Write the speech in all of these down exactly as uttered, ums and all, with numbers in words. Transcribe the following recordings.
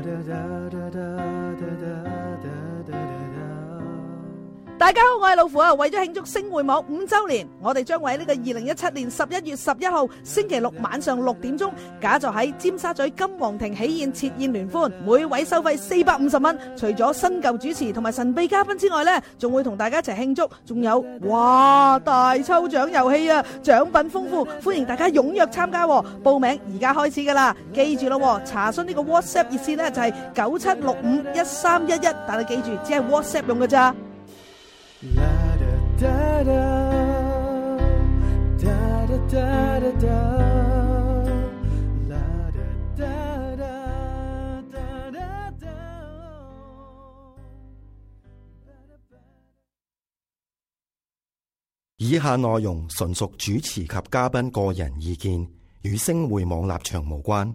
大家好，我係老虎啊！為咗慶祝星匯網五周年，我哋將會喺呢個二零一七年十一月十一號星期六晚上六點鐘，假就喺尖沙咀金皇庭喜宴設宴聯歡，每位收費四百五十蚊。除咗新舊主持同埋神秘嘉賓之外呢，仲會同大家一齊慶祝，仲有哇大抽獎遊戲啊，獎品豐富，歡迎大家踴躍參加。報名而家開始噶啦，記住咯，查詢呢個 WhatsApp 熱線呢就係九七六五一三一一，但係記住只係 WhatsApp 用噶咋。 以下內容純屬主持及嘉賓個人意見，與星匯網立場無關。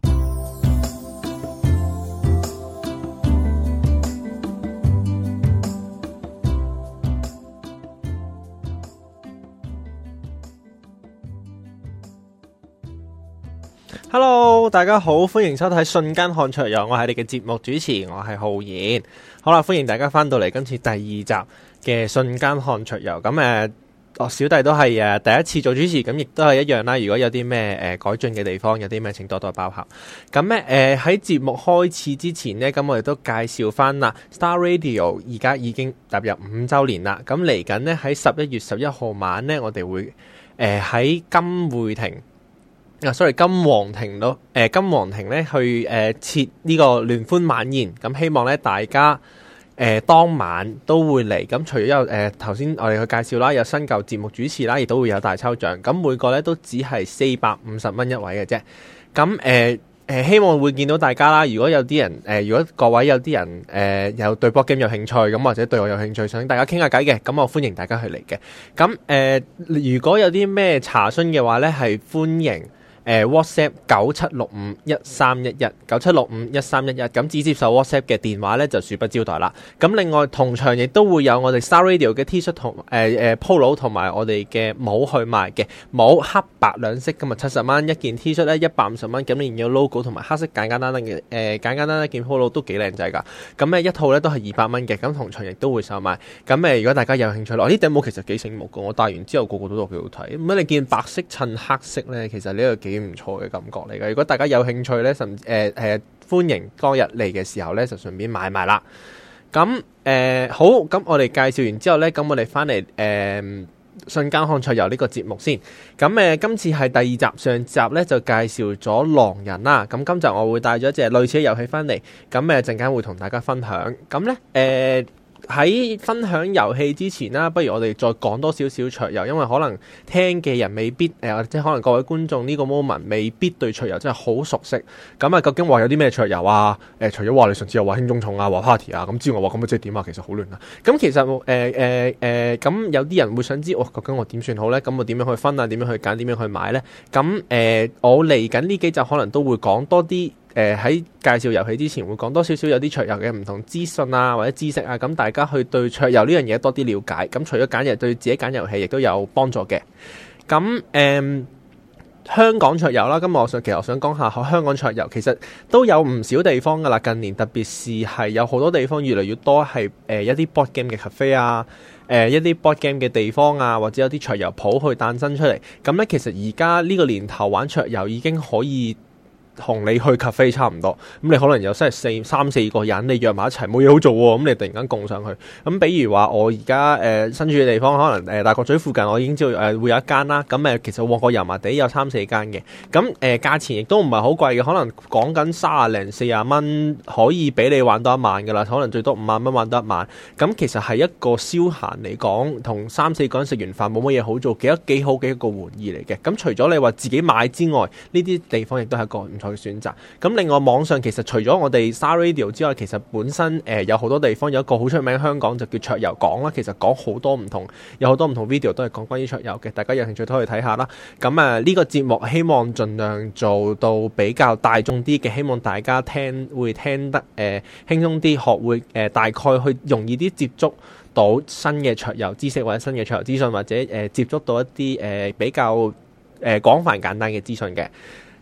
Hello， 大家好，歡迎收睇瞬間看桌遊，我係你嘅節目主持，我係浩然。好啦，歡迎大家翻到嚟今次第二集嘅瞬間看桌遊。咁誒，我小弟都係誒第一次做主持，咁亦都係一樣啦。如果有啲咩誒改進嘅地方，有啲咩請多多包涵。咁咧誒喺節目開始之前呢，咁我哋都介紹翻啦。Star Radio 而家已經踏入五周年啦。咁嚟緊呢，喺十一月十一號晚呢，我哋會誒喺金匯庭。啊，sorry， 金皇庭咯，誒、呃、金皇庭咧去誒設呢個聯歡晚宴，咁希望咧大家誒、呃、當晚都會嚟，咁除咗有誒頭先我哋去介紹啦，有新舊節目主持啦，亦都會有大抽獎，咁每個咧都只係四百五十蚊一位嘅啫，咁誒誒希望會見到大家啦。如果有啲人誒、呃，如果各位有啲人誒、呃、有對 board game 有興趣，咁或者對我有興趣，想大家傾下偈嘅，咁我歡迎大家去嚟嘅。咁誒、呃，如果有啲咩查詢嘅話咧，係歡迎。誒、呃、WhatsApp 九七六五一三一一九七六五一三一一，咁只接受 WhatsApp 嘅電話咧就恕不招待啦。咁另外同場亦都會有我哋 Star Radio 嘅 T 恤同誒誒 Polo 同埋我哋嘅帽去賣嘅，帽黑白兩色，今日七十蚊一件 T 恤咧，一百五十蚊，咁連有 logo 同埋黑色簡簡單單嘅誒簡簡單單一件 Polo 都幾靚仔㗎。咁咧一套咧都係二百蚊嘅，咁同場亦都會售賣。咁誒如果大家有興趣咯，呢頂帽其實幾醒目㗎，我戴完之後個個都話幾好睇。咁你見白色襯黑色咧，其實呢個幾唔錯嘅感覺嚟嘅。如果大家有興趣咧，甚至誒誒歡迎當日嚟嘅時候咧，就順便買埋啦。咁誒、呃、好，咁我哋介紹完之後咧，咁我哋翻嚟誒瞬間看桌遊呢個節目先。咁誒、呃、今次係第二集，上集咧就介紹咗狼人啦。咁今集我會帶咗一隻類似嘅遊戲翻嚟，咁誒陣間會同大家分享。咁咧誒。呃喺分享遊戲之前啦，不如我哋再講多少少桌遊，因為可能聽嘅人未必誒、呃，即係可能各位觀眾呢個 moment 未必對桌遊真係好熟悉。咁啊，究竟話有啲咩桌遊啊？誒、呃，除咗話你上次又話輕中重啊，話 party 啊，咁之外話咁即係點啊？其實好亂啊。咁其實誒誒誒，咁、呃呃呃、有啲人會想知，哇、哦，究竟我點算好咧？咁我點樣去分啊？點樣去揀？點樣去買咧？咁誒、呃，我嚟緊呢幾集可能都會講多啲。誒喺、呃、介紹遊戲之前會講多少少有啲桌遊嘅唔同資訊啊或者知識啊，咁大家去對桌遊呢樣嘢多啲了解，咁除咗揀遊對自己揀遊戲亦都有幫助嘅。咁誒、呃、香港桌遊啦，今日我想其實我想講下香港桌遊其實都有唔少地方噶啦，近年特別是係有好多地方越嚟越多係誒、呃、一啲 board game 嘅 cafe 啊，誒、呃、一啲 board game 嘅地方啊，或者有啲桌遊鋪去誕生出嚟。咁咧其實而家呢個年頭玩桌遊已經可以同你去 cafe 差唔多，咁你可能有真係四三四個人，你約埋一齊冇嘢好做喎，咁你突然間共上去。咁比如話我而家誒身處嘅地方，可能誒、呃、大角咀附近，我已經知道誒、呃、會有一間啦。咁誒其實旺角油麻地有三四間嘅，咁誒、呃、價錢亦都唔係好貴嘅，可能講緊三十零四十蚊可以俾你玩多一晚噶啦，可能最多五萬蚊玩多一晚。咁其實係一個消閒嚟講，同三四個人食完飯冇乜嘢好做，幾多幾好嘅一個玩意嚟嘅。咁除咗你話自己買之外，呢啲地方亦都係一個唔錯嘅選擇。咁另外網上其實除咗我哋 Star Radio 之外，其實本身誒、呃、有好多地方有一個好出名香港就叫桌遊講啦，其實講好多唔同，有好多唔同 video 都係講關於桌遊嘅，大家有興趣都可以睇下啦。咁啊呢個節目希望盡量做到比較大眾啲嘅，希望大家聽會聽得誒輕鬆啲，學會誒、呃、大概去容易啲接觸到新嘅桌遊知識或者新嘅桌遊資訊，或者誒、呃、接觸到一啲誒、呃、比較誒廣、呃、泛簡單嘅資訊嘅。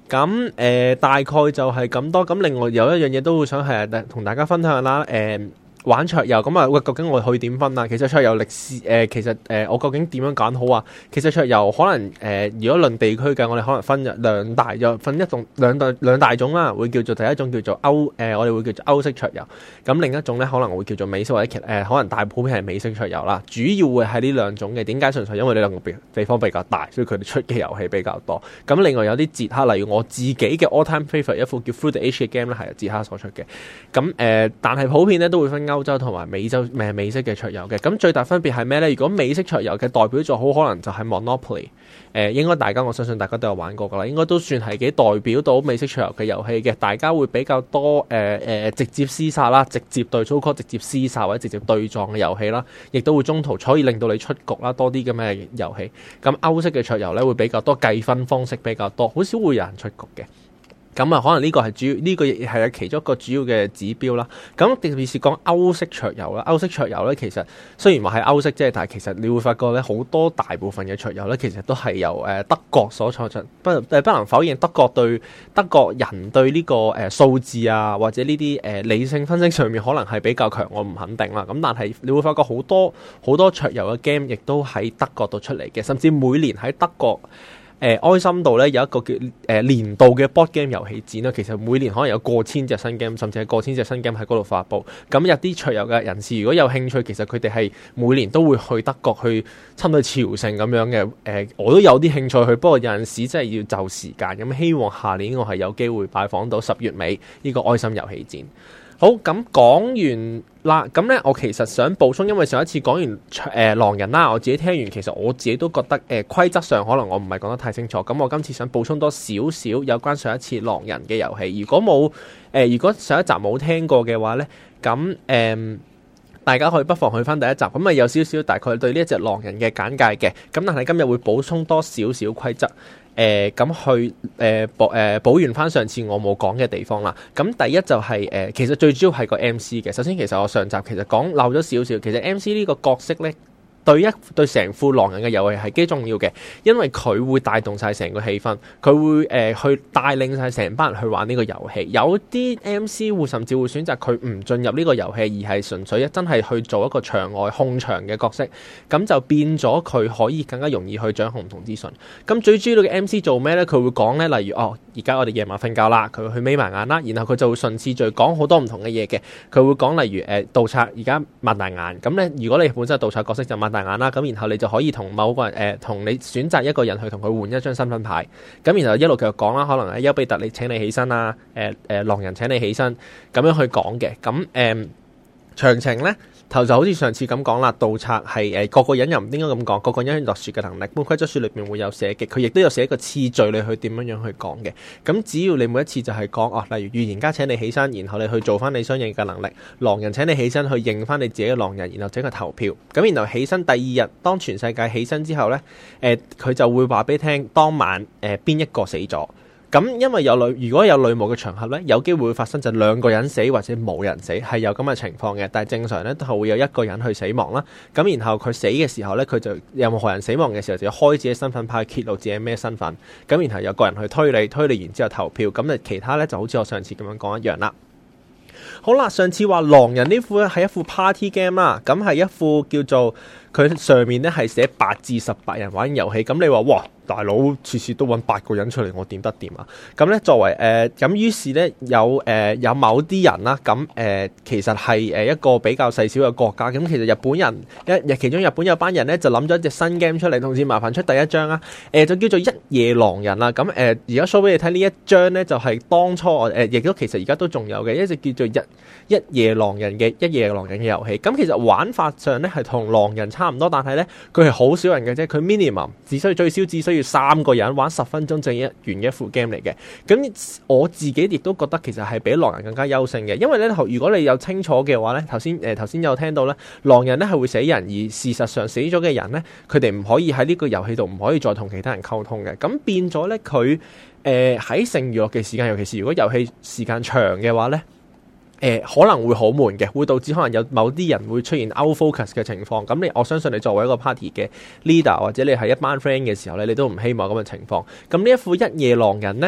咁誒、呃、大概就係咁多。咁另外有一樣嘢都會想係同大家分享啦。誒、呃、玩桌遊咁啊，喂，究竟我去點分啊？其實桌遊歷史誒、呃，其實誒、呃、我究竟點樣揀好啊？其實桌遊可能誒、呃，如果論地區嘅，我哋可能分兩大，又分一種兩大兩大種啦。會叫做第一種叫做歐誒、呃，我哋會叫做歐式桌遊。咁另一種咧可能會叫做美式或者其誒、呃，可能大普遍係美式桌遊啦。主要會係呢兩種嘅。點解？純粹因為呢兩個地方比較大，所以佢哋出嘅遊戲比較多。咁另外有啲捷克，例如我自己嘅 all time favourite 一副叫 Through the Ages 嘅 game 咧，係由捷克所出嘅。咁誒、呃，但係普遍咧都會分歐洲同埋美洲誒美式嘅桌遊嘅。咁最大分別係咩咧？如果美式桌遊嘅代表作好可能就係 Monopoly。誒、呃、應該大家我相信大家都有玩過㗎啦，應該都算係幾代表到美式桌遊嘅遊戲嘅。大家會比較多誒誒、呃呃、直接廝殺啦，直接對粗 call 直接廝殺或者直接對撞嘅遊戲啦，亦都會中途可以令到你出局啦，多啲咁嘅遊戲。咁歐式嘅桌遊咧會比較多計分方式比較多，好少會有人出局嘅。咁啊，可能呢個係主要，呢、這個亦係其中一個主要嘅指標啦。咁特別是講歐式桌遊啦，歐式桌遊咧，其實雖然話係歐式啫，但係其實你會發覺咧，好多大部分嘅桌遊咧，其實都係由誒德國所創出。不誒不能否認德國對德國人對呢、這個誒、呃、數字啊，或者呢啲誒理性分析上面可能係比較強，我唔肯定啦。咁但係你會發覺好多好多桌遊嘅 game 亦都喺德國度出嚟嘅，甚至每年喺德國。誒、呃、哀心度咧有一個叫誒、呃、年度嘅 board game 遊戲展啦，其實每年可能有過千隻新 game，甚至係過千隻新 game 喺嗰度發布。咁有啲桌遊嘅人士如果有興趣，其實佢哋係每年都會去德國去差唔多朝聖咁樣嘅。誒、呃、我都有啲興趣去，不過有陣時真係要就時間。咁希望下年我係有機會拜訪到十月尾呢個哀心遊戲展。好，咁講完啦，咁咧我其實想補充，因為上一次講完誒、呃、狼人啦，我自己聽完，其實我自己都覺得誒、呃、規則上可能我唔係講得太清楚，咁我今次想補充多少少有關上一次狼人嘅遊戲。如果冇誒、呃，如果上一集冇聽過嘅話咧，咁誒、呃、大家可以不妨去翻第一集，咁啊有少少大概對呢一隻狼人嘅簡介嘅，咁但係今日會補充多少少規則。誒咁、呃、去誒補誒補完翻上次我冇講嘅地方啦。咁第一就係、是、誒、呃，其實最主要係個 M C 嘅。首先，其實我上集其實講漏咗少少，其實 M C 呢個角色咧。對一對成副狼人嘅遊戲係幾重要嘅，因為佢會帶動晒成個氣氛，佢會誒、呃、去帶領晒成班人去玩呢個遊戲。有啲 M C 會甚至會選擇佢唔進入呢個遊戲，而係純粹真係去做一個場外控場嘅角色，咁就變咗佢可以更加容易去掌控唔同資訊。咁最主要嘅 M C 做咩呢？佢會講呢，例如哦，而家我哋夜晚瞓覺啦，佢會去眯埋眼啦，然後佢就會順次序講好多唔同嘅嘢嘅。佢會講例如誒盜賊而家擘大眼，咁咧如果你本身係盜賊角色就擘大眼啦，咁然後你就可以同某個人誒，同、呃、你選擇一個人去同佢換一張身份牌，咁然後一路繼續講啦，可能係丘比特你請你起身啊，誒、呃、誒、呃、狼人請你起身，咁樣去講嘅，咁誒詳情咧。頭就好似上次咁講啦，盜賊係誒個個人又唔應該咁講，個個人落雪嘅能力，本規則書裏面會有寫嘅，佢亦都有寫一個次序你去點樣樣去講嘅。咁只要你每一次就係講哦，例如預言家請你起身，然後你去做翻你相應嘅能力；狼人請你起身去認翻你自己嘅狼人，然後整個投票。咁然後起身第二日，當全世界起身之後呢，誒、呃、佢就會話俾你聽當晚誒邊、呃、一個死咗。咁因為有女，如果有女巫嘅場合咧，有機會會發生就兩個人死或者冇人死，係有咁嘅情況嘅。但係正常咧都係會有一個人去死亡啦。咁然後佢死嘅時候咧，佢就任何人死亡嘅時候就要開自己身份牌，揭露自己咩身份。咁然後有個人去推理，推理完之後投票。咁啊其他咧就好似我上次咁樣講一樣啦。好啦，上次話狼人呢副咧係一副 party game 啦，咁係一副叫做佢上面咧係寫八至十八人玩遊戲。咁你話哇？大佬次次都揾八個人出嚟，我點得掂啊？咁咧作為誒咁，於、呃、是咧有誒、呃、有某啲人啦，咁、呃、誒其實係誒一個比較細小嘅國家。咁其實日本人一其中日本有班人咧就諗咗一隻新 game 出嚟，同時麻煩出第一張啦。誒、呃、就叫做一夜狼人啦。咁誒而家 show 俾你睇呢一張咧，就係、是、當初我誒亦都其實而家都仲有嘅一隻叫做一一夜狼人嘅一夜狼人嘅遊戲。咁其實玩法上咧係同狼人差唔多，但係咧佢係好少人嘅啫。佢 minimum 只需要最少只需要三個人玩十分鐘就一完嘅一副 game 嚟嘅。咁我自己亦都覺得其實係比狼人更加優勝嘅，因為咧如果你有清楚嘅話咧，頭先誒頭先有聽到咧，狼人咧係會死人，而事實上死咗嘅人咧，佢哋唔可以喺呢個遊戲度唔可以再同其他人溝通嘅。咁變咗咧佢誒喺剩娛樂嘅時間，尤其是如果遊戲時間長嘅話咧。誒、呃、可能會好悶嘅，會導致可能有某啲人會出現 out focus 嘅情況。咁你我相信你作為一個 party 嘅 leader 或者你係一班 friend 嘅時候咧，你都唔希望咁嘅情況。咁呢一副一夜狼人咧，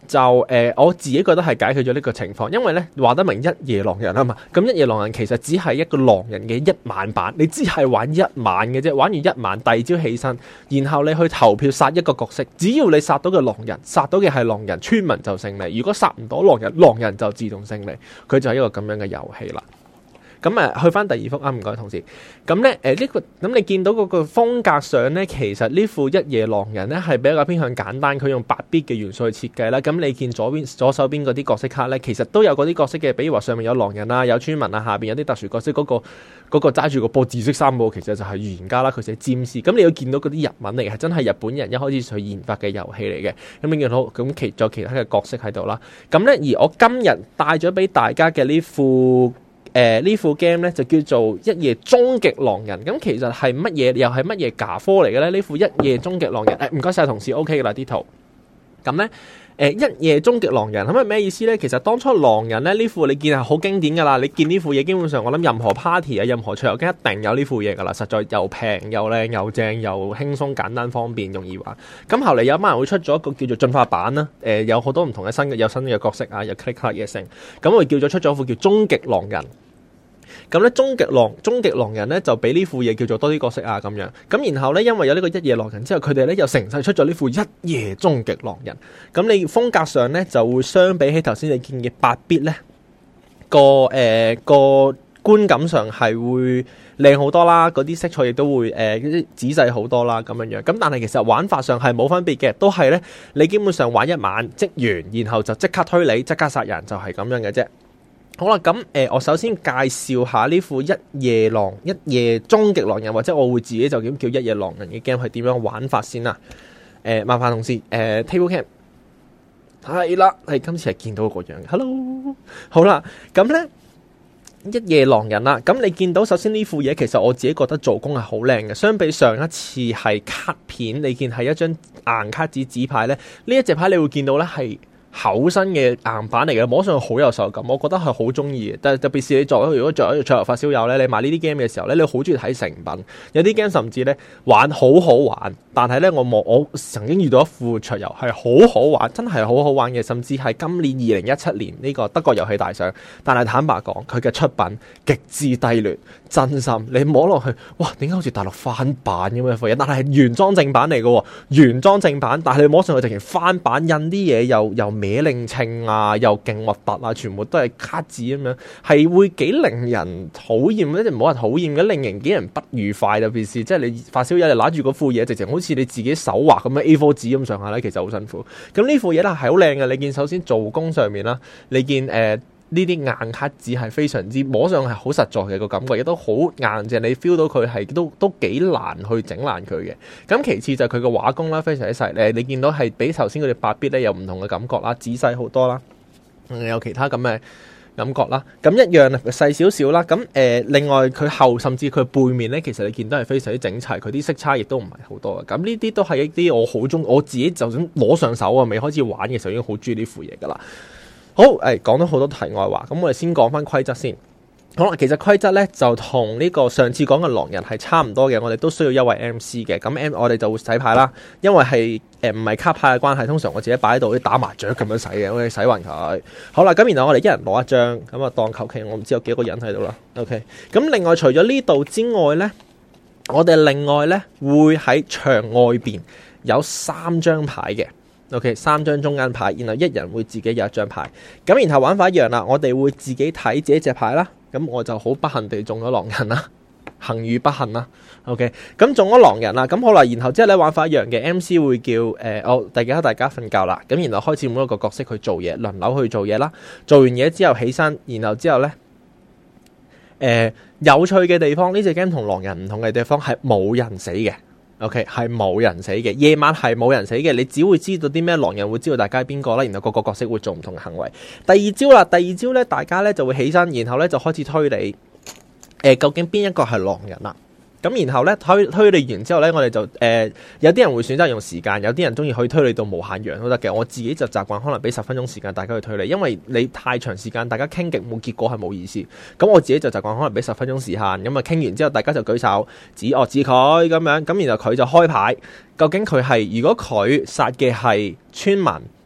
就誒、呃、我自己覺得係解決咗呢個情況，因為咧話得明一夜狼人啊嘛，咁一夜狼人其實只係一個狼人嘅一晚版，你只係玩一晚嘅啫，玩完一晚第二朝起身，然後你去投票殺一個角色，只要你殺到嘅狼人，殺到嘅係狼人，村民就勝利；如果殺唔到狼人，狼人就自動勝利，佢就係一個咁樣嘅遊戲啦。咁誒去翻第二幅啊，唔該同事。咁咧誒呢個咁你見到嗰個風格上咧，其實呢副一夜狼人咧係比較偏向簡單，佢用八 bit 嘅元素去設計啦。咁你見左邊左手邊嗰啲角色卡咧，其實都有嗰啲角色嘅，比如話上面有狼人啊，有村民啊，下邊有啲特殊角色，嗰、嗰個嗰個揸住個波紫色衫嗰個，其實就係預言家啦，佢寫占士。咁你要見到嗰啲日文嚟嘅，係真係日本人一開始去研發嘅遊戲嚟嘅。咁你見到咁其仲有其他嘅角色喺度啦。咁咧而我今日帶咗俾大家嘅呢副。誒、呃、呢副 game 咧就叫做一夜終極狼人，咁其實係乜嘢？又係乜嘢假科嚟嘅咧？呢副一夜終極狼人，誒唔該晒同事 ，OK 噶啦啲圖。咁咧誒一夜終極狼人咁係咩意思咧？其實當初狼人咧呢副你見係好經典噶啦，你見呢副嘢基本上我諗任何 party 啊，任何桌遊機一定有呢副嘢噶啦，實在又平又靚又正又輕鬆簡單方便容易玩。咁後嚟有班人會出咗一個叫做進化版啦，誒、呃、有好多唔同嘅新嘅有新嘅角色啊，有 click click 嘢成，咁我叫咗出咗一副叫終極狼人。咁咧，終極狼終極狼人咧就俾呢副嘢叫做多啲角色啊咁樣。咁然後咧，因為有呢個一夜狼人之後，佢哋咧又成世出咗呢副一夜終極狼人。咁你風格上咧就會相比起頭先你見嘅八 bit 咧個誒、呃、個觀感上係會靚好多啦，嗰啲色彩亦都會誒、呃、仔細好多啦咁樣樣。咁但係其實玩法上係冇分別嘅，都係咧你基本上玩一晚即完，然後就即刻推理即刻殺人，就係咁樣嘅啫。好啦，咁誒、呃，我首先介紹下呢副一夜狼一夜終極狼人，或者我會自己就咁叫一夜狼人嘅 game 係點樣玩法先啦。誒、呃，麻煩同事誒、呃、table cam 係啦，係今次係見到個樣嘅。Hello， 好啦，咁咧一夜狼人啦，咁你見到首先呢副嘢，其實我自己覺得做工係好靚嘅，相比上一次係卡片，你見係一張硬卡紙紙牌咧，呢一隻牌你會見到咧係厚身嘅硬板嚟嘅，摸上去好有手感，我覺得係好中意嘅。但係特別是你作為如果作為一個桌遊發燒友咧，你買呢啲 game 嘅時候咧，你好中意睇成品。有啲 game 甚至咧玩好好玩，但係咧我冇我曾經遇到一副桌遊係好好玩，真係好好玩嘅，甚至係今年二零一七年呢個德國遊戲大賞。但係坦白講，佢嘅出品極之低劣，真心你摸落去，哇！點解好似大陸翻版咁嘅副嘢？但係係原裝正版嚟嘅，原裝正版，但係你摸上去直情翻版，印啲嘢又又歪令稱啊，又勁核突啊，全部都係卡紙咁樣，係會幾令人討厭，一直唔好話討厭嘅，令人幾人不愉快。特別是即係你發燒友就拿住嗰副嘢，直情好似你自己手畫咁樣 A 四 紙咁上下咧，其實好辛苦。咁呢副嘢咧係好靚嘅，你見首先做工上面啦，你見誒。呃呢啲硬卡紙係非常之摸上係好實在嘅個感覺，亦都好硬淨，你 feel 到佢係都都幾難去整爛佢嘅。咁其次就係佢個畫工啦，非常之細膩。你見到係比頭先佢哋八 bit 咧有唔同嘅感覺啦，仔細好多啦，有其他咁嘅感覺啦。咁一樣細少少啦。咁誒、呃，另外佢後甚至佢背面咧，其實你見到係非常之整齊，佢啲色差亦都唔係好多嘅。咁呢啲都係一啲我好中，我自己就算攞上手啊，未開始玩嘅時候已經好中意呢副嘢噶啦。好，誒講咗好多題外話，咁我哋先講翻規則先。好啦，其實規則咧就同呢個上次講嘅狼人係差唔多嘅，我哋都需要一位 M C 嘅。咁 M 我哋就會洗牌啦，因為係誒唔係卡牌嘅關係，通常我自己擺喺度，啲打麻雀咁樣洗嘅，我哋洗勻佢。好啦，咁然後我哋一人攞一張，咁啊當求其，我唔知有幾個人喺度啦。OK，咁另外除咗呢度之外咧，我哋另外咧會喺場外邊有三張牌嘅。OK， 三張中間牌，然後一人會自己有一張牌，咁然後玩法一樣啦，我哋會自己睇自己隻牌啦，咁我就好不幸地中咗狼人啦，幸與不幸啦。OK， 咁中咗狼人啦，咁好啦，然後之後咧玩法一樣嘅 M C 會叫誒、呃，我大家大家瞓覺啦，咁然後開始每一個角色去做嘢，輪流去做嘢啦，做完嘢之後起身，然後之後咧，誒、呃、有趣嘅地方，呢隻 game 同狼人唔同嘅地方係冇人死嘅。OK， 係冇人死嘅，夜晚係冇人死嘅，你只會知道啲咩狼人會知道大家係邊個啦，然後個個角色會做唔同嘅行為。第二招啦，第二招咧，大家咧就會起身，然後咧就開始推理，誒、呃，究竟邊一個係狼人啦？咁然後咧推推理完之後咧，我哋就誒、呃、有啲人會選擇用時間，有啲人中意可以推理到無限樣都得嘅。我自己就習慣可能俾十分鐘時間大家去推理，因為你太長時間大家傾極冇結果係冇意思。咁我自己就習慣可能俾十分鐘時限，咁啊傾完之後大家就舉手指我指佢咁樣，咁然後佢就開牌。究竟佢係如果佢殺嘅係村民，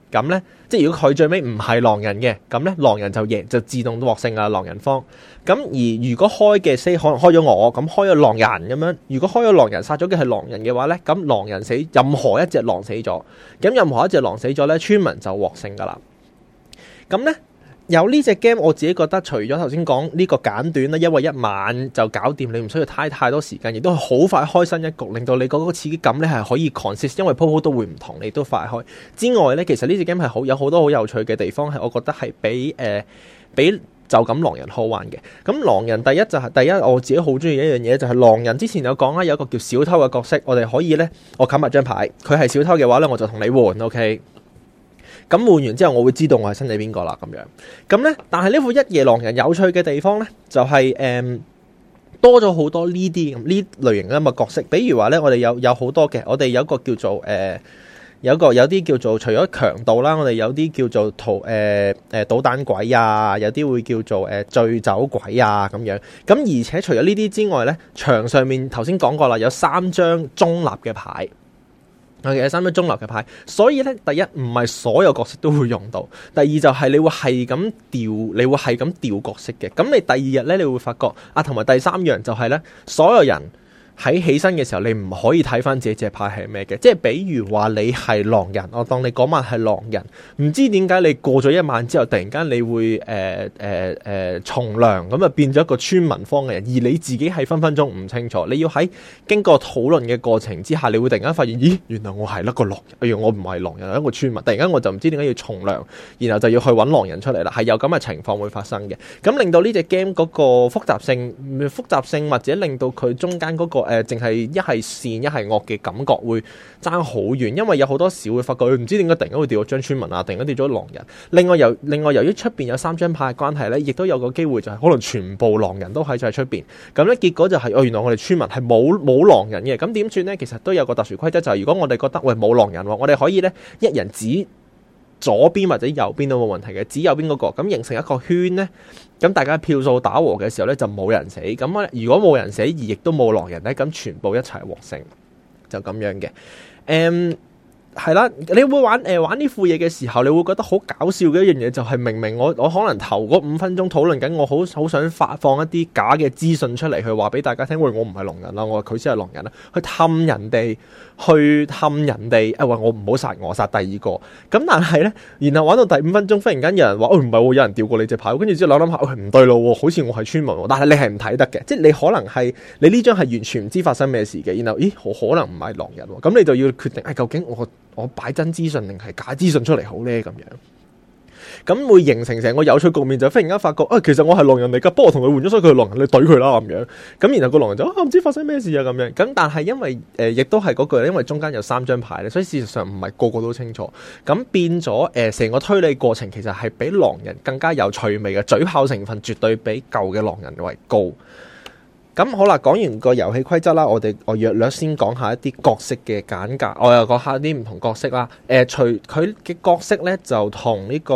咁咧即係如果佢最尾唔係狼人嘅，咁咧狼人就贏就自動獲勝啊，狼人方。咁而如果開嘅 say 可能開咗我，咁開咗狼人咁樣，如果開咗狼人殺咗嘅係狼人嘅話咧，咁狼人死，任何一隻狼死咗，咁任何一隻狼死咗咧，村民就獲勝噶啦。咁咧有呢隻 game， 我自己覺得除咗頭先講呢個簡短啦，因為一晚就搞掂，你唔需要太太多時間，亦都係好快開新一局，令到你嗰個刺激感咧係可以 consist， 因為鋪鋪都會唔同，你都快開。之外咧，其實呢隻 game 係好有好多好有趣嘅地方，係我覺得係比誒、呃、比就咁狼人好玩嘅。咁狼人第一就係、是、第一，我自己好中意一樣嘢就係、是、狼人之前有講啦，有一個叫小偷嘅角色，我哋可以咧，我冚埋張牌，佢係小偷嘅話咧，我就同你換 ，OK。咁換完之後，我會知道我係身體邊個啦，咁樣。咁咧，但係呢副一夜狼人有趣嘅地方咧，就係、是、誒、嗯、多咗好多呢啲呢類型嘅咁嘅角色。比如話咧，我哋有有好多嘅，我哋有一個叫做誒、呃，有一個有啲叫做除咗強盜啦，我哋有啲叫做逃誒誒搗蛋鬼啊，有啲會叫做誒、呃、醉酒鬼啊咁樣。咁而且除咗呢啲之外咧，場上面頭先講過啦，有三張中立嘅牌。有三張中立嘅牌，所以咧，第一唔係所有角色都會用到，第二就係你會係咁調，你會係咁調角色嘅。咁你第二日咧，你會發覺啊，同埋第三樣就係咧，所有人喺起身嘅時候，你唔可以睇翻自己隻牌係咩嘅，即係比如話你係狼人，我當你嗰晚係狼人，唔知點解你過咗一晚之後，突然間你會誒誒誒從良咁啊變咗一個村民方嘅人，而你自己係分分鐘唔清楚，你要喺經過討論嘅過程之下，你會突然間發現，咦，原來我係一個狼人，哎呀，我唔係狼人，係一個村民，突然間我就唔知點解要從良，然後就要去揾狼人出嚟啦，係有咁嘅情況會發生嘅，咁令到呢隻 game 嗰個複雜性、複雜性或者令到佢中間嗰個。誒，淨係一係善一係惡嘅感覺會爭好遠，因為有好多時會發覺，唔知點解突然間會掉咗張村民啊，突然間掉咗狼人。另外由另外由於出邊有三張牌嘅關係咧，亦都有個機會就係可能全部狼人都喺在出邊。咁咧結果就係、是、哦，原來我哋村民係冇冇狼人嘅。咁點算咧？其實都有個特殊規則，就係、是、如果我哋覺得喂冇狼人喎，我哋可以咧一人指左邊或者右邊都冇問題嘅，指右邊嗰、那個，咁形成一個圈咧，咁大家票數打和嘅時候咧就冇人死，咁如果冇人死而亦都冇狼人咧，咁全部一齊獲勝，就咁樣嘅，誒、嗯。係啦，你會玩誒、呃、玩呢副嘢嘅時候，你會覺得好搞笑嘅一樣嘢，就係明明我我可能頭嗰五分鐘討論緊，我好好想發放一啲假嘅資訊出嚟，去話俾大家聽，喂，我唔係狼人啦，我話佢先係狼人啦，去氹人哋，去氹人哋，誒話我唔好殺我，殺第二個。咁但係咧，然後玩到第五分鐘，忽然間有人話，哦唔係，有人調過你隻牌，跟住之後諗諗下，喂唔對路，好似我係村民，但係你係唔睇得嘅，即係你可能係你呢張係完全唔知發生咩事嘅，然後咦可能唔係狼人，咁你就要決定，誒、哎、究竟我。我擺真資訊定係假資訊出嚟好咧？咁樣，咁會形成成個有趣局面，就忽然間發覺，啊，其實我係狼人嚟噶，不過我同佢換咗，所以佢係狼人，你懟佢啦咁樣。咁然後個狼人就啊，唔知發生咩事啊咁樣。咁但係因為誒、呃，亦都係嗰句，因為中間有三張牌咧，所以事實上唔係個個都清楚。咁變咗誒，成、呃、個推理過程其實係比狼人更加有趣味嘅，嘴炮成分絕對比舊嘅狼人為高。咁好啦，講完個遊戲規則啦，我哋我略略先講下一啲角色嘅簡介，我又講下啲唔同角色啦。誒、呃，除佢嘅角色咧，就同呢、這個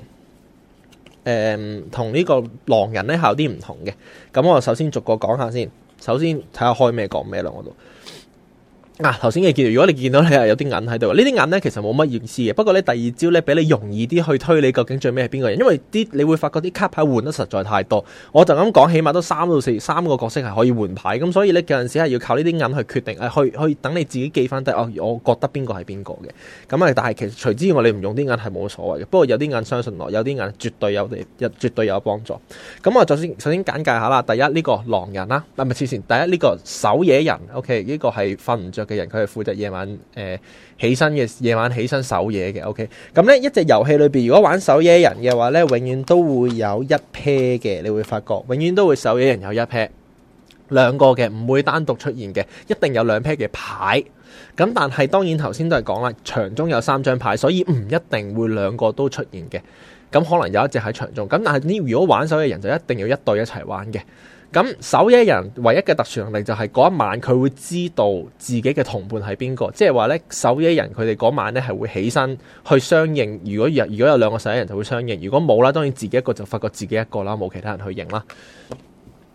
誒同呢個狼人咧係有啲唔同嘅。咁我首先逐個講下先。首先睇下開咩講咩啦，我都。嗱，頭先嘅見到，如果你見到你係有啲銀喺度，呢啲銀咧其實冇乜意思嘅。不過咧第二招咧，俾你容易啲去推理究竟最尾係邊個人，因為啲你會發覺啲卡牌換得實在太多。我就咁講，起碼都三到四三個角色係可以換牌，咁所以咧有陣時係要靠呢啲銀去決定，誒去去等你自己記翻低。哦，我覺得邊個係邊個嘅。咁啊，但係其實除之外，你唔用啲銀係冇所謂嘅。不過有啲銀相信我，有啲銀絕對有有絕對有幫助。咁我就先首先簡介下啦。第一呢、這個狼人啦，唔係黐線。第一呢、這個守夜人 ，OK 呢個係瞓唔着嘅人，佢係負責夜晚誒、呃、起身嘅，夜晚起身守夜嘅。OK，咁咧一隻遊戲裏邊，如果玩守夜人嘅話咧，永遠都會有一 pair 嘅，你會發覺永遠都會守夜人有一 pair，兩個嘅，唔會單獨出現嘅，一定有兩 pair 嘅牌。咁但係當然頭先都係講啦，場中有三張牌，所以唔一定會兩個都出現嘅。咁可能有一隻喺場中，咁但係呢，如果玩守夜人就一定要一對一齊玩嘅。咁守夜人唯一嘅特殊能力就係嗰一晚佢會知道自己嘅同伴係邊個，即係話咧守夜人佢哋嗰晚咧係會起身去相認。如果有如果有兩個守夜人就會相認，如果冇啦，當然自己一個就發覺自己一個啦，冇其他人去認啦。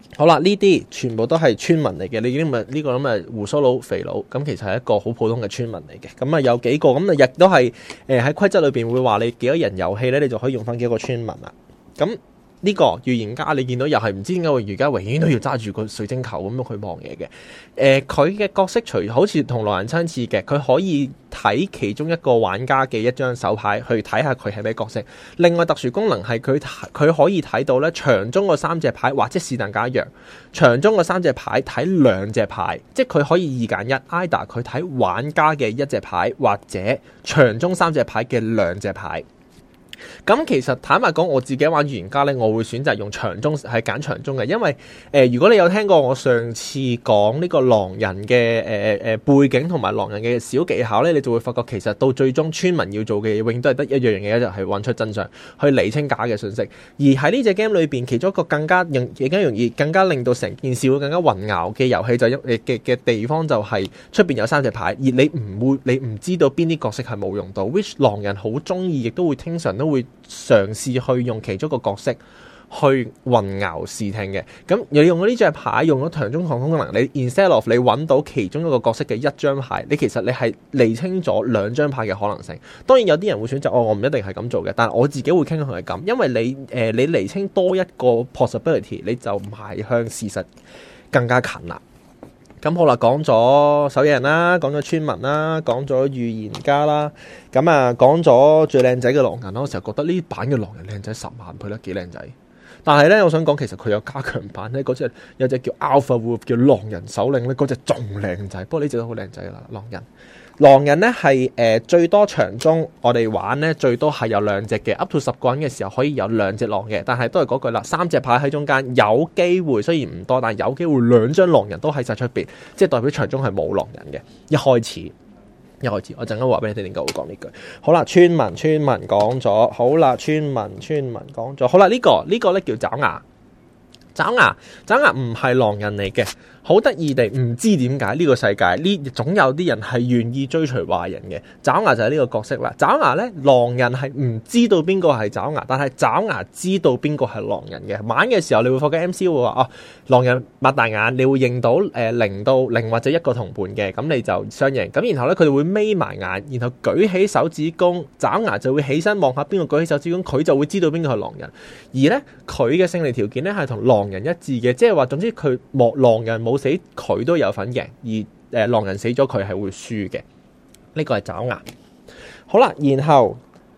好啦，呢啲全部都係村民嚟嘅，你呢咪呢個咁嘅鬍鬚佬肥佬，咁其實係一個好普通嘅村民嚟嘅。咁啊有幾個咁啊，亦都係誒喺規則裏邊會話你幾多人遊戲咧，你就可以用翻幾個村民啦。咁呢個預言家你見到又係唔知點解會而家永遠都要揸住個水晶球咁樣去望嘢嘅。誒、呃，佢嘅角色除好似同狼人親似嘅，佢可以睇其中一個玩家嘅一張手牌去睇下佢係咩角色。另外特殊功能係佢佢可以睇到咧場中個三隻牌，或者是但加一樣場中個三隻牌睇兩隻牌，即係佢可以二揀一 ，either 佢睇玩家嘅一隻牌，或者場中三隻牌嘅兩隻牌。咁其實坦白講，我自己玩預言家咧，我會選擇用場中係揀場中嘅，因為誒、呃，如果你有聽過我上次講呢個狼人嘅誒誒背景同埋狼人嘅小技巧咧，你就會發覺其實到最終村民要做嘅嘢，永遠都係得一樣嘢，就係、是、揾出真相，去釐清假嘅信息。而喺呢隻 game 裏邊，其中一個更加容更加容易、更加令到成件事會更加混淆嘅遊戲，就係嘅嘅地方就係出邊有三隻牌，而你唔會你唔知道邊啲角色係冇用到 ，which 狼人好中意，亦都會經常都會嘗試去用其中一個角色去混淆視聽嘅。咁你用咗呢隻牌，用咗場中抗功能，你 instead of 你揾到其中一個角色嘅一張牌，你其實你係釐清咗兩張牌嘅可能性。當然有啲人會選擇哦，我唔一定係咁做嘅，但係我自己會傾向係咁，因為你誒、呃、你釐清多一個 possibility， 你就邁向事實更加近啦。咁好啦，講咗守夜人啦，講咗村民啦，講咗預言家啦，咁啊講咗最靚仔嘅狼人啦。我成日覺得呢版嘅狼人靚仔十萬倍啦，幾靚仔。但係咧，我想講其實佢有加強版咧，嗰隻有隻叫 Alpha Wolf 叫狼人首領咧，嗰隻仲靚仔。不過呢隻都好靚仔啦，狼人。狼人咧係誒最多場中我哋玩咧最多係有兩隻嘅 ，up to 十個人嘅時候可以有兩隻狼嘅，但係都係嗰句啦，三隻牌喺中間有機會，雖然唔多，但係有機會兩張狼人都喺晒出邊，即係代表場中係冇狼人嘅。一開始，一開始，我陣間會話俾你聽點解會講呢句。好啦，村民村民講咗，好啦，村民村民講咗，好啦，呢、這個呢、這個咧叫爪牙，爪牙爪牙唔係狼人嚟嘅。好得意地，唔知點解呢個世界呢，總有啲人係願意追隨壞人嘅。爪牙就係呢個角色啦。爪牙咧，狼人係唔知道邊個係爪牙，但係爪牙知道邊個係狼人嘅。玩嘅時候，你會發覺 M C 會話哦，狼人擘大眼，你會認到誒零到零或者一個同伴嘅，咁你就相認。咁然後咧，佢哋會眯埋眼，然後舉起手指公，爪牙就會起身望下邊個舉起手指公，佢就會知道邊個係狼人。而咧，佢嘅勝利條件咧係同狼人一致嘅，即係話總之佢莫狼人冇死佢都有份贏，而誒、呃、狼人死咗佢係會輸嘅。呢個係爪牙。好啦，然後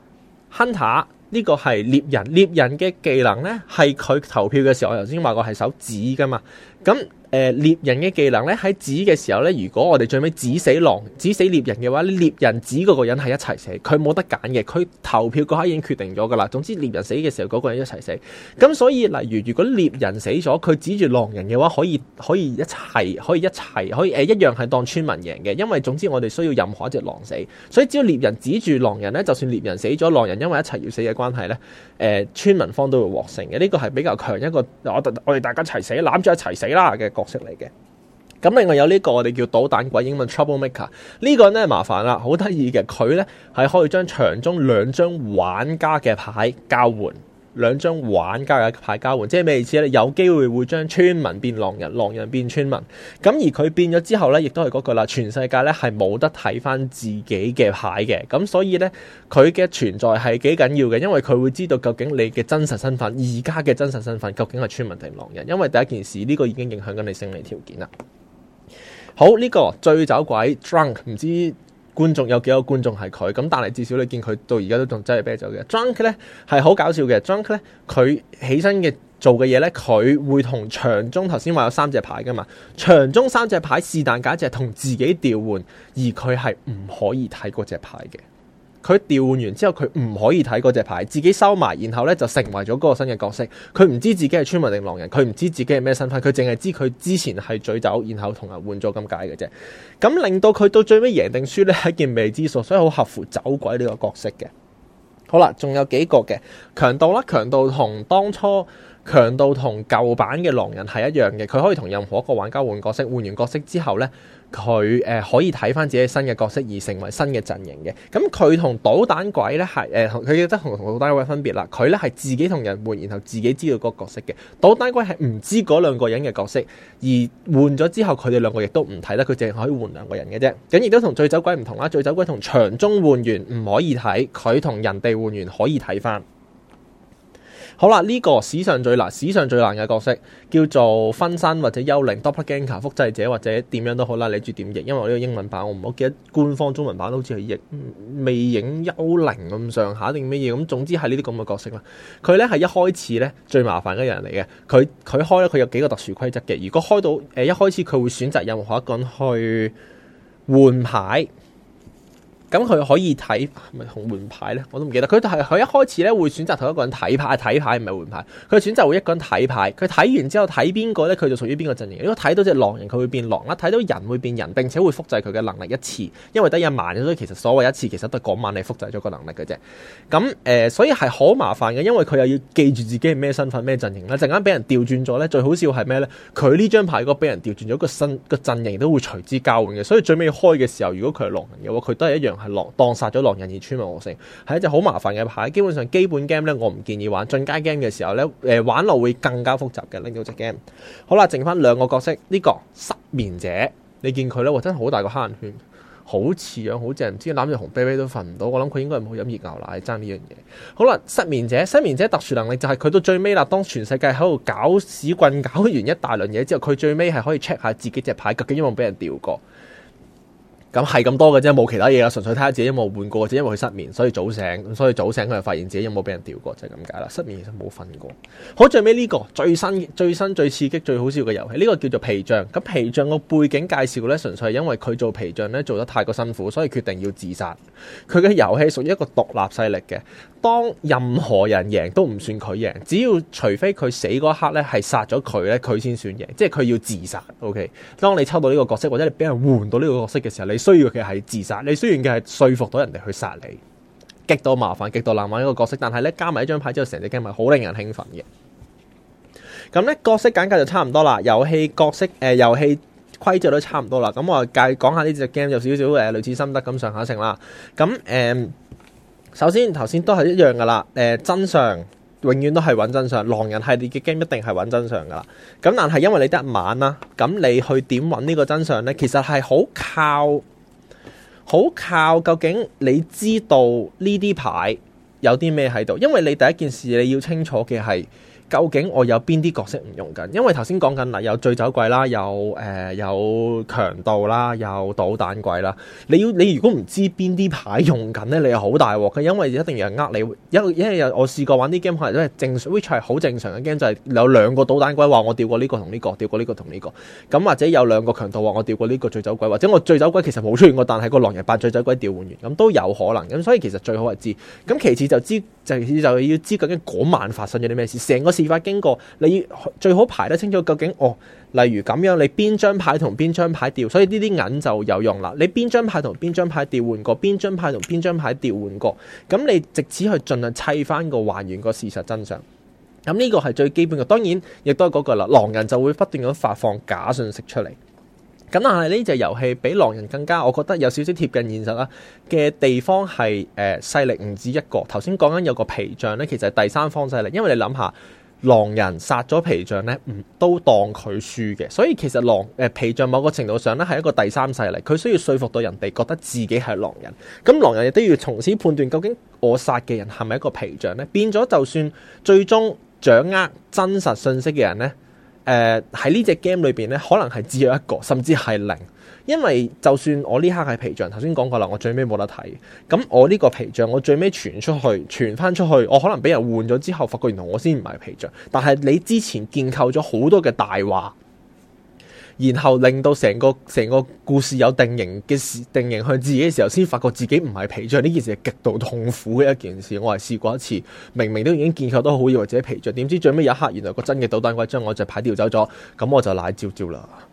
Hunter 呢個係獵人，獵人嘅技能咧係佢投票嘅時候，我頭先話過係手指噶嘛。咁誒獵人嘅技能咧喺指嘅時候咧，如果我哋最尾指死狼、指死獵人嘅話，獵人指嗰個人係一齊死，佢冇得揀嘅，佢投票嗰刻已經決定咗噶啦。總之獵人死嘅時候，嗰個人一齊死。咁所以例如如果獵人死咗，佢指住狼人嘅話，可以可以一齊，可以一齊，可以誒、呃、一樣係當村民贏嘅。因為總之我哋需要任何一隻狼死，所以只要獵人指住狼人咧，就算獵人死咗，狼人因為一齊要死嘅關係咧，誒、呃、村民方都會獲勝嘅。呢個係比較強一個我我哋大家一齊死，攬住一齊死啦嘅角色嚟嘅。咁另外有呢個我哋叫搗蛋鬼，英文 Troublemaker， 呢個咧麻煩啦，好得意嘅，佢咧係可以將場中兩張玩家嘅牌交換，兩張玩家嘅牌交換，即係咩意思咧？有機會會將村民變狼人，狼人變村民。咁而佢變咗之後咧，亦都係嗰句啦，全世界咧係冇得睇翻自己嘅牌嘅。咁所以咧，佢嘅存在係幾緊要嘅，因為佢會知道究竟你嘅真實身份，而家嘅真實身份究竟係村民定狼人。因為第一件事呢、呢個已經影響緊你勝利條件啦。好，呢、呢個醉酒鬼 Drunk， 唔知觀眾有幾個觀眾係佢咁，但係至少你見佢到而家都仲真係啤酒嘅。Drunk 咧係好搞笑嘅。Drunk 咧佢起身嘅做嘅嘢咧，佢會同場中頭先話有三隻牌噶嘛，場中三隻牌是但揀一隻同自己調換，而佢係唔可以睇嗰隻牌嘅。佢調換完之後，佢唔可以睇嗰隻牌，自己收埋，然後咧就成為咗嗰個新嘅角色。佢唔知自己係村民定狼人，佢唔知自己係咩身份，佢淨係知佢之前係醉酒，然後同人換咗咁解嘅啫。咁令到佢到最尾贏定輸咧係一件未知數，所以好合乎酒鬼呢個角色嘅。好啦，仲有幾個嘅強盜啦，強盜同當初強盜同舊版嘅狼人係一樣嘅，佢可以同任何一個玩家換角色，換完角色之後咧，佢誒、呃、可以睇翻自己新嘅角色而成為新嘅陣營嘅。咁佢同搗蛋鬼咧係誒，佢記得同同搗蛋鬼分別啦。佢咧係自己同人換，然後自己知道嗰個角色嘅。搗蛋鬼係唔知嗰兩個人嘅角色，而換咗之後佢哋兩個亦都唔睇得，佢淨係可以換兩個人嘅啫。咁亦都同醉酒鬼唔同啦，醉酒鬼同場中換完唔可以睇，佢同人哋換完可以睇翻。好啦，呢、這個史上最難、史上最難嘅角色叫做分身或者幽靈 Doppelganger 複製者或者點樣都好啦，你中意點譯？因為我呢個英文版我唔好記得官方中文版好似係譯魅影幽靈咁上下定乜嘢咁，總之係呢啲咁嘅角色啦。佢咧係一開始咧最麻煩嘅人嚟嘅，佢佢開咧佢有幾個特殊規則嘅。如果開到誒、呃、一開始佢會選擇任何一個人去換牌。咁佢可以睇係咪同換牌咧？我都唔記得。佢係佢一開始咧會選擇同一個人睇牌，睇牌唔係換牌。佢選擇會一個人睇牌，佢睇完之後睇邊個咧，佢就屬於邊個陣營。如果睇到隻狼人，佢會變狼啦；睇到人會變人，並且會複製佢嘅能力一次。因為得一晚，所以其實所謂一次其實都係嗰晚你複製咗個能力嘅啫。咁誒、呃，所以係好麻煩嘅，因為佢又要記住自己係咩身份、咩陣營咧。陣間俾人調轉咗咧，最好笑係咩咧？佢呢張牌如果俾人調轉咗，個身個陣營都會隨之交換嘅。所以最尾開嘅時候，如果佢係狼人嘅話，佢都係一樣。係狼當殺咗狼人而穿埋我勝，係一隻好麻煩嘅牌。基本上基本 game 咧，我唔建議玩。進階 game 嘅時候咧，誒、呃、玩落會更加複雜嘅。拎到隻 game，好啦，剩翻兩個角色。呢、這個失眠者，你見佢咧，真係好大個黑眼圈，好似樣好正，唔知攬住紅啤啤都瞓唔到。我諗佢應該唔好飲熱牛奶，爭呢樣嘢。好啦，失眠者，失眠者特殊能力就係佢到最尾啦。當全世界喺度搞屎棍搞完一大輪嘢之後，佢最尾係可以 check 下自己隻牌究竟有冇俾人調過。咁係咁多嘅啫，冇其他嘢啦，純粹睇下自己有冇換過，或者因為佢失眠，所以早醒，所以早醒佢就發現自己有冇俾人調過，就係咁解啦。失眠其實冇瞓過。好，最尾呢、這個最新、最新、最刺激、最好笑嘅遊戲，呢、這個叫做皮匠。咁皮匠個背景介紹咧，純粹係因為佢做皮匠咧做得太過辛苦，所以決定要自殺。佢嘅遊戲屬於一個獨立勢力嘅，當任何人贏都唔算佢贏，只要除非佢死嗰一刻咧係殺咗佢咧，佢先算贏，即係佢要自殺。OK， 當你抽到呢個角色或者你俾人換到呢個角色嘅時候，你需要嘅係自殺，你需要嘅係說服到人哋去殺你，極度麻煩、極度難玩一個角色。但係咧加埋一張牌之後，成隻 game 係好令人興奮嘅。咁咧角色簡介就差唔多啦，遊戲角色誒遊戲規則都差唔多啦。咁我介講下呢隻 game 有少少誒類似心得咁上下成啦。咁誒、呃，首先頭先都係一樣噶啦，誒、呃、真相永遠都係揾真相，狼人系列嘅 game 一定係揾真相噶啦。咁但係因為你得一晚啦，咁你去點揾呢個真相咧？其實係好靠。好靠究竟你知道呢啲牌有啲咩喺度？因為你第一件事你要清楚嘅係究竟我有邊啲角色唔用緊。因為頭先講緊啦，有醉酒鬼啦，有誒、呃、有強盜啦，有搗蛋鬼啦。你要你如果唔知邊啲牌用緊咧，你係好大鑊嘅，因為一定有人呃你。因因為有我試過玩啲 game 可能都係正常 which 係好正常嘅 game， 就係有兩個搗蛋鬼話我調過呢個同呢個，調過呢個同呢個。咁或者有兩個強盜話我調過呢個醉酒鬼，或者我醉酒鬼其實冇出現過，但係個狼人扮醉酒鬼調換完，咁都有可能。咁所以其實最好係知。咁其次就知就就要知究竟嗰晚發生咗啲咩事，成個事發經過，你最好排得清楚究竟哦。例如咁樣，你邊張牌同邊張牌調，所以呢啲銀就有用啦。你邊張牌同邊張牌調換過，邊張牌同邊張牌調換過，咁你藉此去盡量砌翻個還原個事實真相。咁呢個係最基本嘅，當然亦都係嗰個啦。狼人就會不斷咁發放假信息出嚟。咁但係呢隻遊戲比狼人更加，我覺得有少少貼近現實啦嘅地方係誒勢力唔止一個。頭先講緊有個皮匠咧，其實係第三方勢力，因為你諗下。狼人殺咗皮匠咧，唔都當佢輸嘅，所以其實狼誒、呃、皮匠某個程度上咧係一個第三勢力，佢需要說服到人哋覺得自己係狼人，咁狼人亦都要從此判斷究竟我殺嘅人係咪一個皮匠咧，變咗就算最終掌握真實信息嘅人咧，誒喺呢隻 game 裏邊咧，可能係只有一個，甚至係零。因為就算我呢刻係皮匠，頭先講過啦，我最尾冇得睇。咁我呢個皮匠，我最尾傳出去，傳翻出去，我可能俾人換咗之後，發覺原來我先唔係皮匠。但係你之前建構咗好多嘅大話，然後令到成個成個故事有定型嘅時，定型向自己嘅時候，先發覺自己唔係皮匠。呢件事係極度痛苦嘅一件事。我係試過一次，明明都已經建構得好，以為自己皮匠，點知最尾一刻，原來個真嘅搗蛋鬼將我隻牌調走咗，咁我就賴招招啦。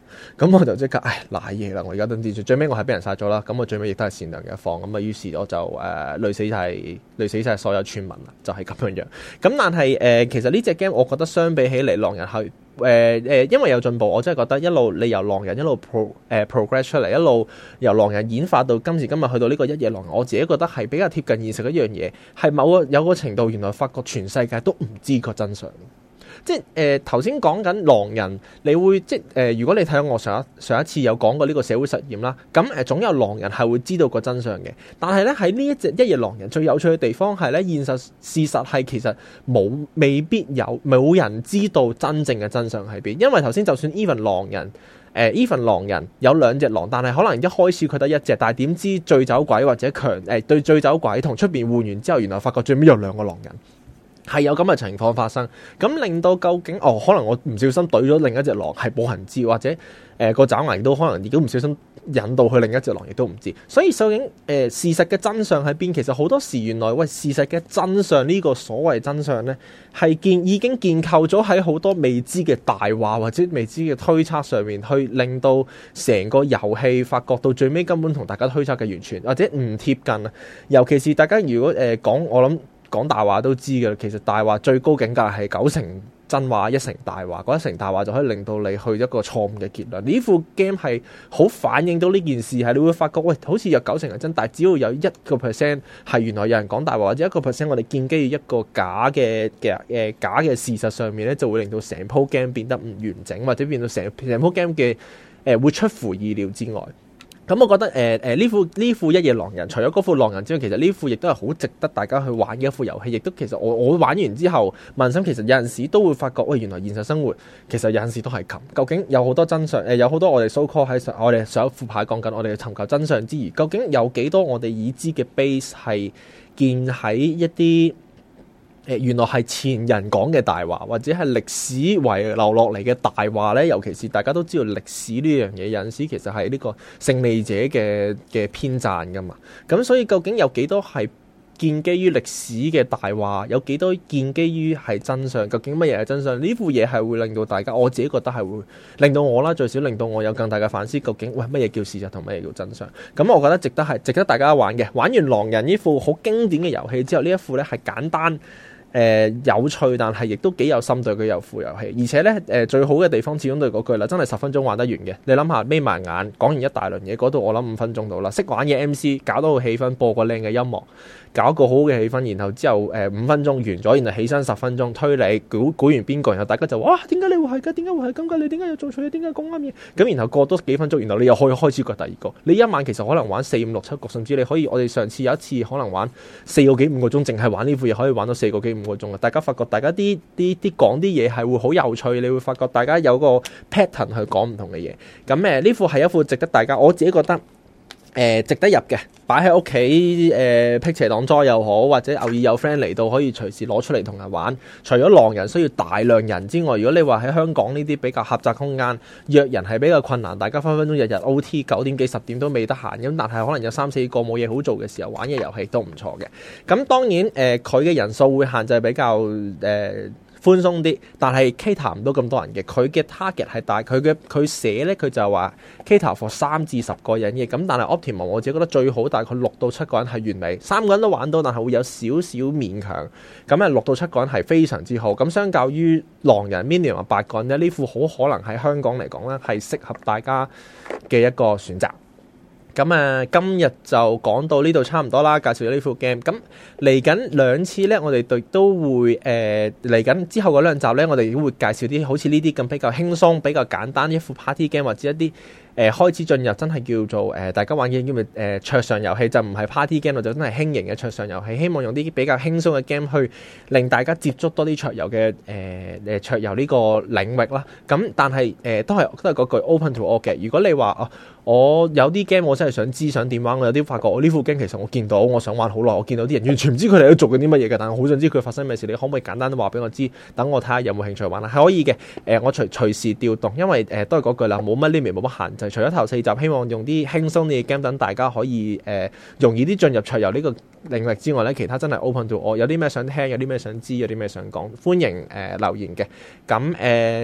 咁我就即刻唉賴嘢啦，我而家都唔知最尾我係俾人殺咗啦，咁我最尾亦都係善良嘅一方，咁啊於是我就誒、呃、累死晒累死晒所有村民啦，就係、是、咁樣樣。咁但係誒、呃、其實呢隻 game 我覺得相比起嚟狼人係。誒誒、呃，因為有進步，我真係覺得一路你由狼人一路 pro 誒、呃、progress 出嚟，一路由狼人演化到今時今日去到呢個一夜狼人，我自己覺得係比較貼近現實一樣嘢，係某個有個程度，原來發覺全世界都唔知個真相。即係誒頭先講緊狼人，你會即係誒、呃，如果你睇到我上一上一次有講過呢個社會實驗啦，咁誒、呃、總有狼人係會知道個真相嘅。但係咧喺呢一隻一夜狼人最有趣嘅地方係咧，現實事實係其實冇未必有冇人知道真正嘅真相喺邊，因為頭先就算 even 狼人誒 even 狼人有兩隻狼，但係可能一開始佢得一隻，但係點知醉酒鬼或者強誒、呃、對醉酒鬼同出邊換完之後，原來發覺最尾有兩個狼人。係有咁嘅情況發生，咁令到究竟哦，可能我唔小心懟咗另一隻狼，係冇人知，或者誒、呃、個爪牙都可能已經唔小心引導去另一隻狼，亦都唔知。所以究竟誒、呃、事實嘅真相喺邊？其實好多時原來喂事實嘅真相呢、呢個所謂真相呢，係建已經建構咗喺好多未知嘅大話或者未知嘅推測上面，去令到成個遊戲發覺到最尾根本同大家推測嘅完全或者唔貼近啊！尤其是大家如果誒、呃、講，我諗。講大話都知嘅，其實大話最高境界係九成真話一成大話，嗰一成大話就可以令到你去一個錯誤嘅結論。呢副 game 係好反映到呢件事，係你會發覺喂，好似有九成係真，但係只要有一個 percent 係原來有人講大話，或者一個 percent 我哋建基於一個假嘅嘅誒假嘅事實上面咧，就會令到成鋪 game 變得唔完整，或者變到成成鋪 game 嘅誒會出乎意料之外。咁、嗯、我覺得誒誒呢副呢副一夜狼人，除咗嗰副狼人之外，其實呢副亦都係好值得大家去玩嘅一副遊戲。亦都其實我我玩完之後問心，其實有陣時都會發覺，喂，原來現實生活其實有陣時都係咁。究竟有好多真相誒、呃，有好多我哋 so call 喺我哋上一副牌講緊，我哋尋求真相之餘，究竟有幾多我哋已知嘅 base 係建喺一啲？誒原來係前人講嘅大話，或者係歷史遺留落嚟嘅大話咧。尤其是大家都知道歷史呢樣嘢，有陣時其實係呢個勝利者嘅嘅編撰噶嘛。咁所以究竟有幾多係建基於歷史嘅大話，有幾多建基於係真相？究竟乜嘢係真相？呢副嘢係會令到大家，我自己覺得係會令到我啦，最少令到我有更大嘅反思。究竟喂乜嘢叫事實同乜嘢叫真相？咁我覺得值得係值得大家玩嘅。玩完狼人呢副好經典嘅遊戲之後，呢一副咧係簡單。誒、呃、有趣，但係亦都幾有深度嘅遊副遊戲，而且咧誒、呃、最好嘅地方始終都係嗰句啦，真係十分鐘玩得完嘅。你諗下，眯埋眼講完一大輪嘢，嗰度我諗五分鐘到啦。識玩嘅 M C 搞到個氣氛，播個靚嘅音樂，搞個好好嘅氣氛，然後之後誒五、呃、分鐘完咗，然後起身十分鐘推理估估完邊個，然後大家就哇點解你會係㗎？點解會係咁㗎？你點解要做錯嘢？點解講啱嘢？咁然後過多幾分鐘，然後你又可以開始個第二個。你一晚其實可能玩四五六七局，甚至你可以我哋上次有一次可能玩四個幾五個鐘，淨係玩呢副嘢可以玩到四個幾五個鐘啊！大家發覺大家啲啲啲講啲嘢係會好有趣，你會發覺大家有個 pattern 去講唔同嘅嘢。咁誒呢副係一副值得大家，我自己覺得誒、呃、值得入嘅，擺喺屋企誒辟邪擋災又好，或者偶爾有 friend 嚟到可以隨時攞出嚟同人玩。除咗狼人需要大量人之外，如果你話喺香港呢啲比較狹窄空間約人係比較困難，大家分分鐘日日 O T 九點幾十點都未得閒咁，但係可能有三四個冇嘢好做嘅時候玩嘅遊戲都唔錯嘅。咁當然誒佢嘅人數會限制比較誒。呃寬鬆啲，但係 cater 唔到咁多人嘅。佢嘅 target 係大，佢嘅佢寫咧佢就話 cater for 三至十個人嘅。咁但係 optimum 我自己覺得最好大概六到七個人係完美，三個人都玩到，但係會有少少勉強。咁啊六到七個人係非常之好。咁相較於狼人 minimum 八個人咧，呢副好可能喺香港嚟講咧係適合大家嘅一個選擇。咁啊，今日就講到呢度差唔多啦，介紹咗呢副 game。咁嚟緊兩次咧，我哋對都會誒嚟緊之後嗰兩集咧，我哋都會介紹啲好似呢啲咁比較輕鬆、比較簡單一副 party game 或者一啲誒、呃、開始進入真係叫做誒、呃、大家玩嘅叫咩誒桌上遊戲，就唔係 party game 或者真係輕型嘅桌上遊戲。希望用啲比較輕鬆嘅 game 去令大家接觸多啲桌遊嘅誒誒桌遊呢個領域啦。咁但係誒、呃、都係都係嗰句 open to all 嘅。如果你話哦。我有啲 game 我真係想知想點玩，我有啲發覺我呢副 game 其實我見到我想玩好耐，我見到啲人完全唔知佢哋喺度做緊啲乜嘢嘅，但係我好想知佢發生咩事，你可唔可以簡單都話俾我知，等我睇下有冇興趣玩啊？係可以嘅，誒、呃、我隨隨時調動，因為誒、呃、都係嗰句啦，冇乜 limit 冇乜限制，除咗頭四集希望用啲輕鬆啲嘅 game 等大家可以誒、呃、容易啲進入桌遊呢個領域之外咧，其他真係 open to all，有啲咩想聽，有啲咩想知，有啲咩想講，歡迎誒、呃、留言嘅，咁誒。呃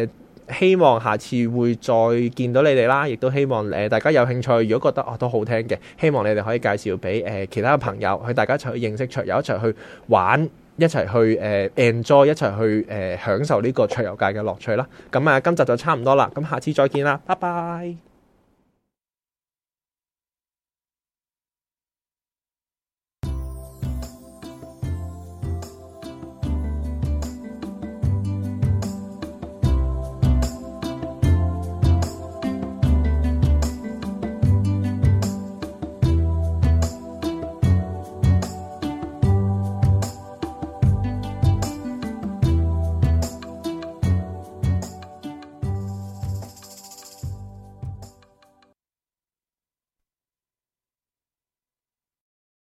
希望下次會再見到你哋啦，亦都希望誒、呃、大家有興趣，如果覺得哦都好聽嘅，希望你哋可以介紹俾誒、呃、其他嘅朋友，去大家一齊去認識桌遊，一齊去玩，一齊去誒、呃、enjoy，一齊去誒、呃、享受呢個桌遊界嘅樂趣啦。咁啊，今集就差唔多啦，咁下次再見啦，拜拜。